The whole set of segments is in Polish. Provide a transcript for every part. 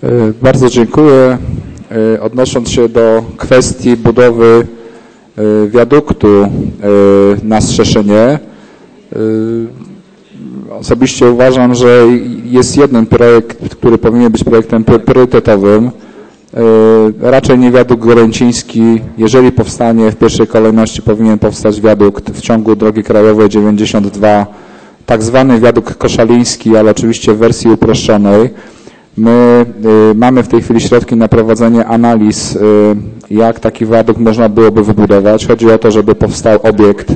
Bardzo dziękuję. Odnosząc się do kwestii budowy wiaduktu na Strzeszynie, osobiście uważam, że jest jeden projekt, który powinien być projektem priorytetowym. Raczej nie wiadukt Goręciński. Jeżeli powstanie, w pierwszej kolejności powinien powstać wiadukt w ciągu drogi krajowej 92, tak zwany wiadukt koszaliński, ale oczywiście w wersji uproszczonej. My mamy w tej chwili środki na prowadzenie analiz, jak taki wiadukt można byłoby wybudować. Chodzi o to, żeby powstał obiekt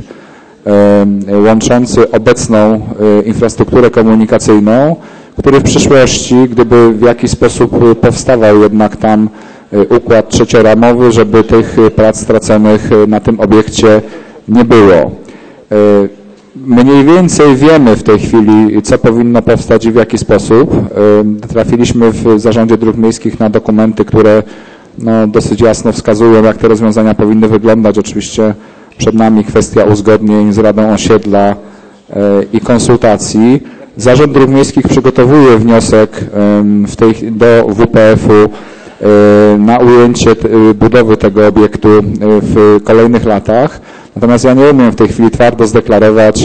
łączący obecną infrastrukturę komunikacyjną, który w przyszłości, gdyby w jakiś sposób powstawał jednak tam układ trzecioramowy, żeby tych prac straconych na tym obiekcie nie było. Mniej więcej wiemy w tej chwili, co powinno powstać i w jaki sposób. Trafiliśmy w Zarządzie Dróg Miejskich na dokumenty, które dosyć jasno wskazują, jak te rozwiązania powinny wyglądać. Oczywiście przed nami kwestia uzgodnień z Radą Osiedla i konsultacji. Zarząd Dróg Miejskich przygotowuje wniosek do WPF-u na ujęcie budowy tego obiektu w kolejnych latach. Natomiast ja nie umiem w tej chwili twardo zdeklarować,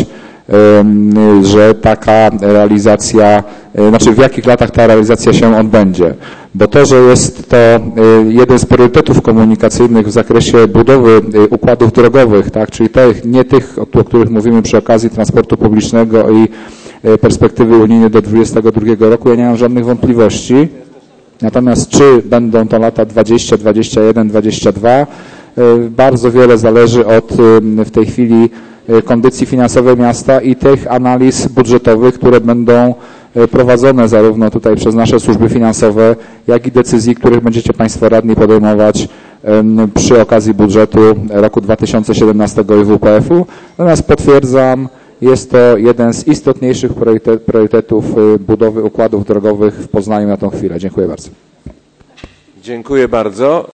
że taka realizacja, znaczy w jakich latach ta realizacja się odbędzie. Bo to, że jest to jeden z priorytetów komunikacyjnych w zakresie budowy układów drogowych, tak, czyli nie tych, o których mówimy przy okazji transportu publicznego i perspektywy unijnej do 2022 roku, ja nie mam żadnych wątpliwości. Natomiast czy będą to lata 20, 21, 22, bardzo wiele zależy od w tej chwili kondycji finansowej miasta i tych analiz budżetowych, które będą prowadzone zarówno tutaj przez nasze służby finansowe, jak i decyzji, których będziecie Państwo radni podejmować przy okazji budżetu roku 2017 i WPF-u. Natomiast potwierdzam, jest to jeden z istotniejszych priorytetów budowy układów drogowych w Poznaniu na tą chwilę. Dziękuję bardzo. Dziękuję bardzo.